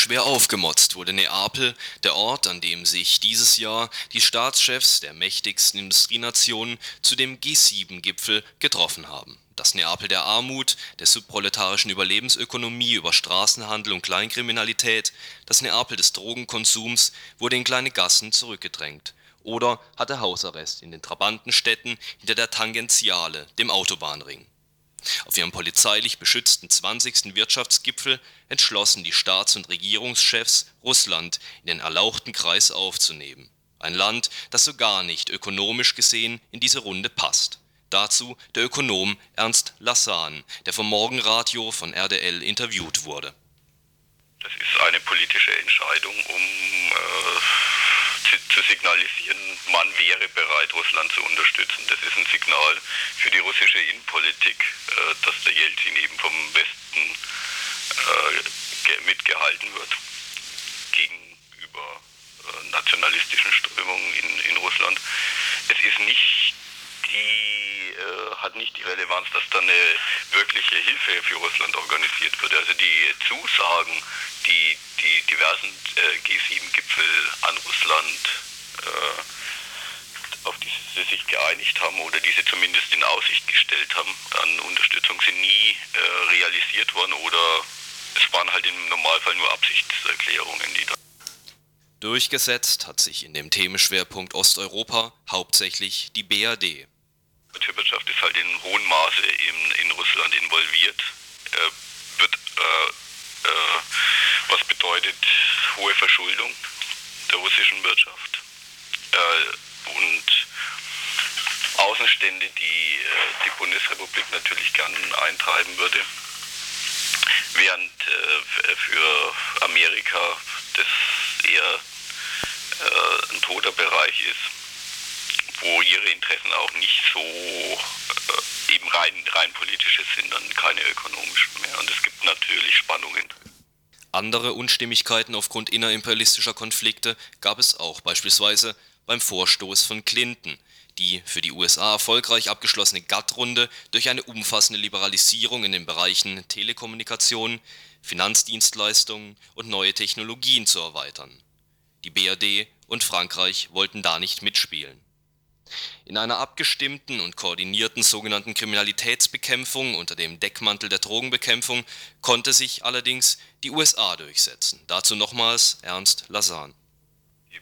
Schwer aufgemotzt wurde Neapel, der Ort, an dem sich dieses Jahr die Staatschefs der mächtigsten Industrienationen zu dem G7-Gipfel getroffen haben. Das Neapel der Armut, der subproletarischen Überlebensökonomie über Straßenhandel und Kleinkriminalität, das Neapel des Drogenkonsums wurde in kleine Gassen zurückgedrängt oder hatte Hausarrest in den Trabantenstädten hinter der Tangentiale, dem Autobahnring. Auf ihrem polizeilich beschützten 20. Wirtschaftsgipfel entschlossen die Staats- und Regierungschefs, Russland in den erlauchten Kreis aufzunehmen. Ein Land, das so gar nicht ökonomisch gesehen in diese Runde passt. Dazu der Ökonom Ernst Lassan, der vom Morgenradio von RDL interviewt wurde. Das ist eine politische Entscheidung, um zu signalisieren, man wäre bereit, Russland zu unterstützen. Das ist ein Signal für die russische Innenpolitik, dass der Jelzin eben vom Westen mitgehalten wird gegenüber nationalistischen Strömungen in Russland. Es ist nicht hat nicht die Relevanz, dass da eine wirkliche Hilfe für Russland organisiert wird. Also die Zusagen, die diversen G7-Gipfel an Russland, auf die sie sich geeinigt haben oder die sie zumindest in Aussicht gestellt haben, an Unterstützung sind nie realisiert worden oder es waren halt im Normalfall nur Absichtserklärungen, die da. Durchgesetzt hat sich in dem Themenschwerpunkt Osteuropa hauptsächlich die BRD. Die Wirtschaft ist halt in hohem Maße in Russland involviert, was bedeutet hohe Verschuldung der russischen Wirtschaft und Außenstände, die die Bundesrepublik natürlich gern eintreiben würde, während für Amerika das eher ein toter Bereich ist, wo ihre Interessen auch nicht so eben rein politische sind, dann keine ökonomischen mehr. Und es gibt natürlich Spannungen. Andere Unstimmigkeiten aufgrund innerimperialistischer Konflikte gab es auch, beispielsweise beim Vorstoß von Clinton, die für die USA erfolgreich abgeschlossene GATT-Runde durch eine umfassende Liberalisierung in den Bereichen Telekommunikation, Finanzdienstleistungen und neue Technologien zu erweitern. Die BRD und Frankreich wollten da nicht mitspielen. In einer abgestimmten und koordinierten sogenannten Kriminalitätsbekämpfung unter dem Deckmantel der Drogenbekämpfung konnte sich allerdings die USA durchsetzen. Dazu nochmals Ernst Lassan. Die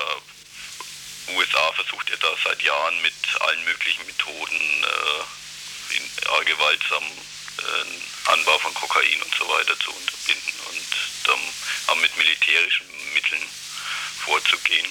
USA versucht ja da seit Jahren mit allen möglichen Methoden gewaltsam Anbau von Kokain und so weiter zu unterbinden und haben mit militärischen Mitteln vorzugehen.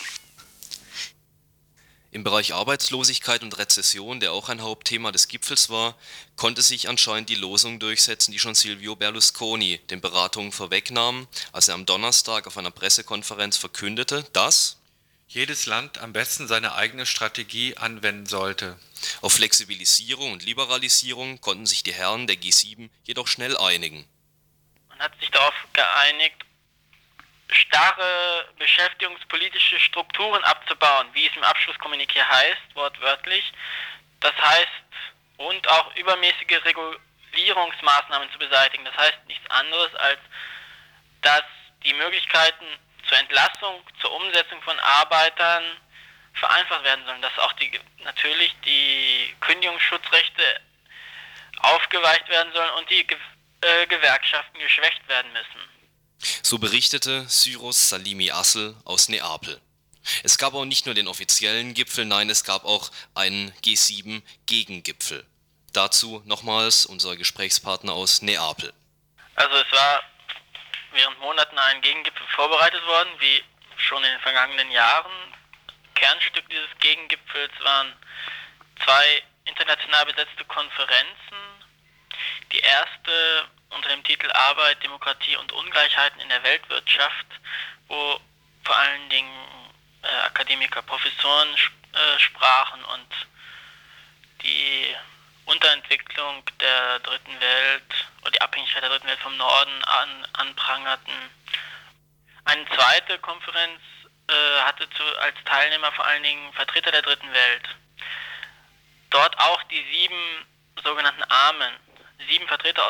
Im Bereich Arbeitslosigkeit und Rezession, der auch ein Hauptthema des Gipfels war, konnte sich anscheinend die Losung durchsetzen, die schon Silvio Berlusconi den Beratungen vorwegnahm, als er am Donnerstag auf einer Pressekonferenz verkündete, dass jedes Land am besten seine eigene Strategie anwenden sollte. Auf Flexibilisierung und Liberalisierung konnten sich die Herren der G7 jedoch schnell einigen. Man hat sich darauf geeinigt, starre beschäftigungspolitische Strukturen abzubauen, wie es im Abschlusskommuniqué heißt, wortwörtlich. Das heißt, und auch übermäßige Regulierungsmaßnahmen zu beseitigen. Das heißt nichts anderes, als dass die Möglichkeiten zur Entlassung, zur Umsetzung von Arbeitern vereinfacht werden sollen, dass auch natürlich die Kündigungsschutzrechte aufgeweicht werden sollen und die Gewerkschaften geschwächt werden müssen. So berichtete Syros Salimi Assel aus Neapel. Es gab auch nicht nur den offiziellen Gipfel, nein, es gab auch einen G7-Gegengipfel. Dazu nochmals unser Gesprächspartner aus Neapel. Also es war während Monaten ein Gegengipfel vorbereitet worden, wie schon in den vergangenen Jahren. Kernstück dieses Gegengipfels waren 2 international besetzte Konferenzen. Die erste unter dem Titel Arbeit, Demokratie und Ungleichheiten in der Weltwirtschaft, wo vor allen Dingen Akademiker, Professoren sprachen und die Unterentwicklung der dritten Welt oder die Abhängigkeit der dritten Welt vom Norden anprangerten. Eine zweite Konferenz hatte als Teilnehmer vor allen Dingen Vertreter der dritten Welt. Dort auch die 7 sogenannten Armen, 7 Vertreter aus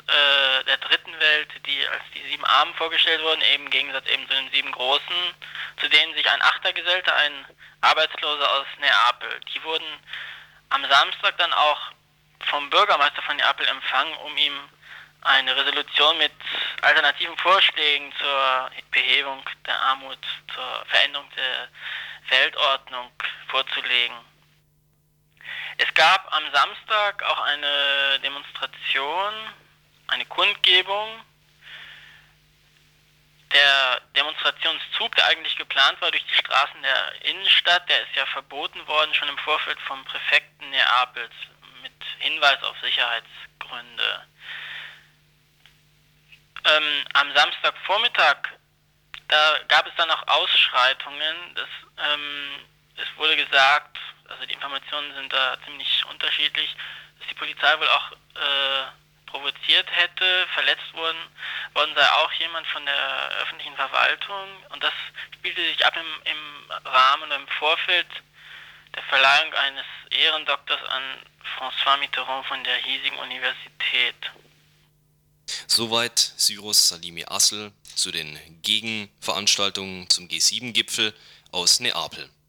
der dritten Welt, die als die 7 Armen vorgestellt wurden, eben im Gegensatz eben zu den 7 Großen, zu denen sich ein Achter gesellte, ein Arbeitsloser aus Neapel. Die wurden am Samstag dann auch vom Bürgermeister von Neapel empfangen, um ihm eine Resolution mit alternativen Vorschlägen zur Behebung der Armut, zur Veränderung der Weltordnung vorzulegen. Es gab am Samstag auch eine Demonstration, eine Kundgebung. Der Demonstrationszug, der eigentlich geplant war durch die Straßen der Innenstadt, der ist ja verboten worden, schon im Vorfeld vom Präfekten Neapels, mit Hinweis auf Sicherheitsgründe. Am Samstagvormittag, da gab es dann auch Ausschreitungen. Es wurde gesagt, also die Informationen sind da ziemlich unterschiedlich, dass die Polizei wohl auch provoziert hätte. Verletzt worden sei auch jemand von der öffentlichen Verwaltung. Und das spielte sich ab im Rahmen oder im Vorfeld der Verleihung eines Ehrendoktors an François Mitterrand von der hiesigen Universität. Soweit Cyrus Salimi Assel zu den Gegenveranstaltungen zum G7-Gipfel aus Neapel.